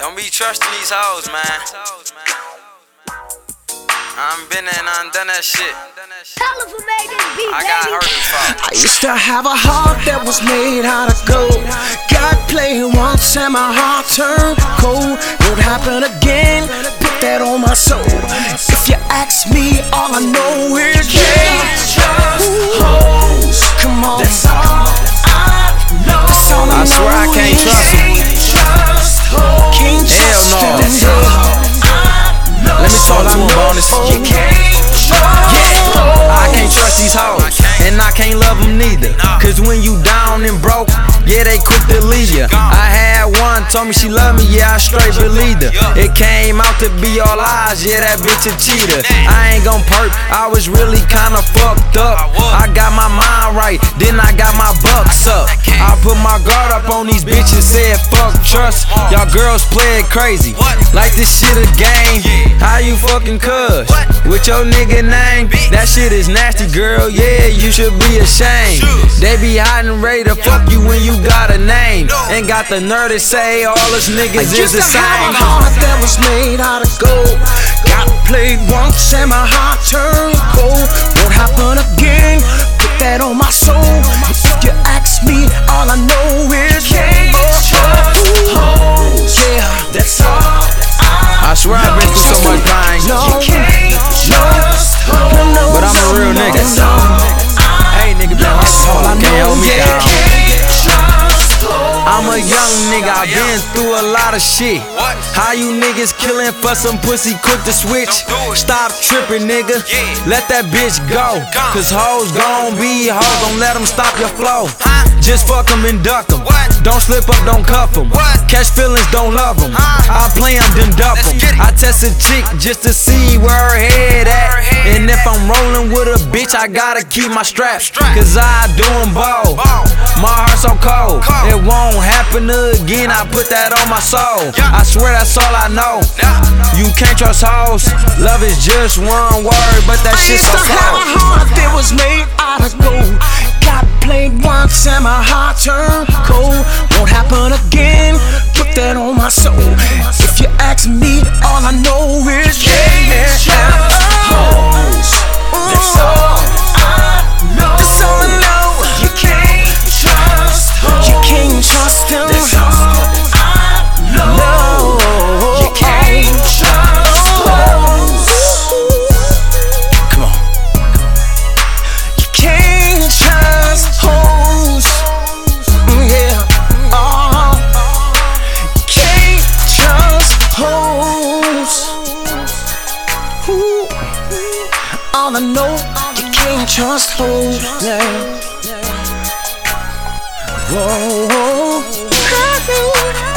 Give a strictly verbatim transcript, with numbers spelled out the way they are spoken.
Don't be trusting these hoes, man. I'm been there and I done that shit. I got hurt before. I used to have a heart that was made out of gold. Got played once and my heart turned cold. Won't happen again, put that on my soul. If you ask me, all I know is can't trust hoes. Come on, that's all I know. That's all I, I swear I can't trust them. Hell no. That's all I know. Let me talk to them, bonus. You can't trust Yeah, I can't trust these hoes, and I can't love them neither. Cause when you down and broke, yeah, they quick to leave ya. I had one, told me she loved me, yeah, I straight believed her. It came out to be all lies, yeah, that bitch a cheater. I ain't gon' perk, I was really kinda fucked up. I got my mind right, then I got my bucks up. I put my guard up on these bitches, said fuck trust. Y'all girls play it crazy, like this shit a game. How you fucking cuz? With your nigga name? That shit is nasty, girl, yeah, you should be ashamed. They be hiding ready to fuck you when you got a name. Ain't got the nerve to say all us niggas is the same. I used to have a heart that was made out of gold. Got played once and my heart turned cold. Won't happen again, put that on my soul. If you ask me, all I know is can't trust hoes. Yeah, that's all I I swear I've been through so much pain, know. but I'm a real nigga. Hey, nigga, been hard, can't hold me down. I'm a young nigga, I been through a lot of shit. How you niggas killing for some pussy quick to switch? Stop tripping, nigga, let that bitch go. Cause hoes gon' be hoes, don't let them stop your flow. Just fuck them and duck them, don't slip up, don't cuff them. Catch feelings, don't love them. I play them, then duck them. I test a chick just to see where her head at. And if I'm rolling with a bitch, I gotta keep my strap. Cause I do them both, my heart so cold. It won't happen again, I put that on my soul. I swear that's all I know. You can't trust hoes, love is just one word, but that shit's so I used to have a heart that was made out of gold. Got played once and my heart turned cold. Won't happen again, put that on my soul. If you ask me, all I know is can't trust hoes. That's all I know. That's all I know. You can't trust hoes. You can't trust them. That's all I know. No. You can't trust hoes. Come on. You can't trust hoes. Yeah. Oh. You can't trust hoes. Ooh. All I know, you can't trust hoes. Yeah. Whoa.